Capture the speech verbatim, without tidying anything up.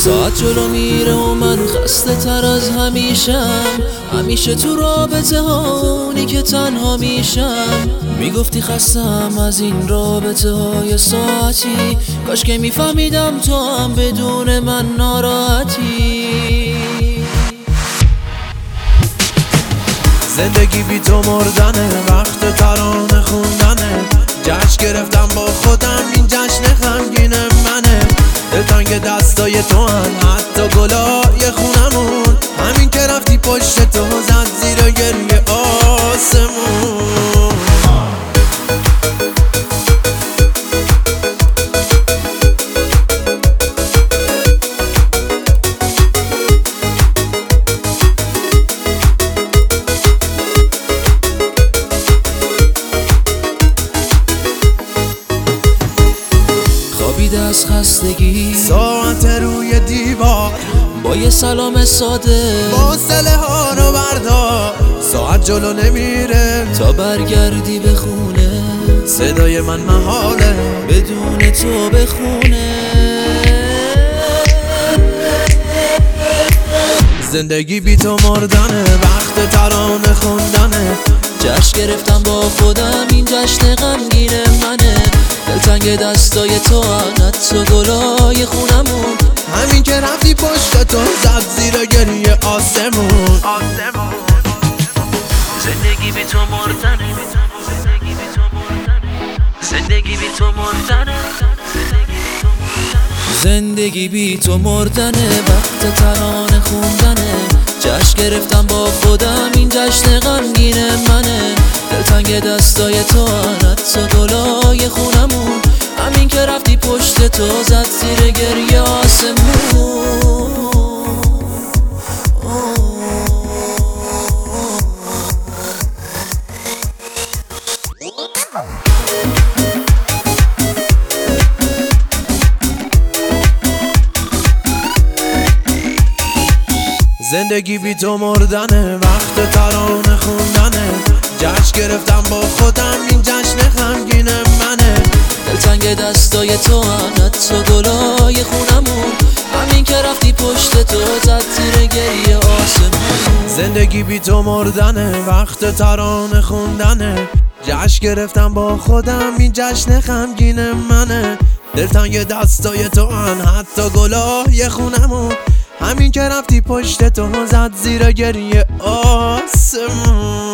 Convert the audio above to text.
ساعت جلو میره و من خسته تر از همیشم. همیشه تو رابطه ها اونی که تنها میشم. میگفتی خستم از این رابطه های ساعتی، کاش که میفهمیدم تو هم بدون من ناراحتی. زندگی بی تو مردنه، وقت ترانه خوندنه. جشن گرفتم با خودم، این جشن غمگین منه. دلتنگ دستای تو هم، حتی گلای خونمون. همین که رفتی پشت تو زد زیر گریه آسمون. خوابیده از خستگی ساعت روی دیوار، با یه سلام ساده فاصله ها رو بردار. ساعت جلو نمیره تا برگردی به خونه، صدای من محاله بدون تو بخونه. زندگی بی تو مردنه، وقت ترانه خوندنه. جشن گرفتم با خودم، این جشن غمگین منه. دلتنگ دستای تو هم، حتی گلای خونمون. همین که رفتی پشت تو زد زیر گریه آسمون. زندگی بی تو مردنه، زندگی بی تو مردنه، زندگی بی تو مردنه، وقت ترانه خوندنه. جشن گرفتم با خودم، این جشن غمگین منه. دلتنگ دستای تو هم، حتی گلای خونمون. همین که رفتی پشت تو زد زیر گریه آسمون. زندگی بی تو مردنه، وقت ترانه خوندنه. جشن گرفتم با خودم، این جشن غمگین منه. دلتنگ دستای تو هم، حتی گلای خونمون. همین که رفتی پشت تو زد زیر گریه آسمون. زندگی بی تو مردنه، وقت ترانه خوندنه. جشن گرفتم با خودم، این جشن غمگین منه. دلتنگ دستای تو هم، حتی گلای خونمون. همین که رفتی پشت تو زد زیر گریه آسمون.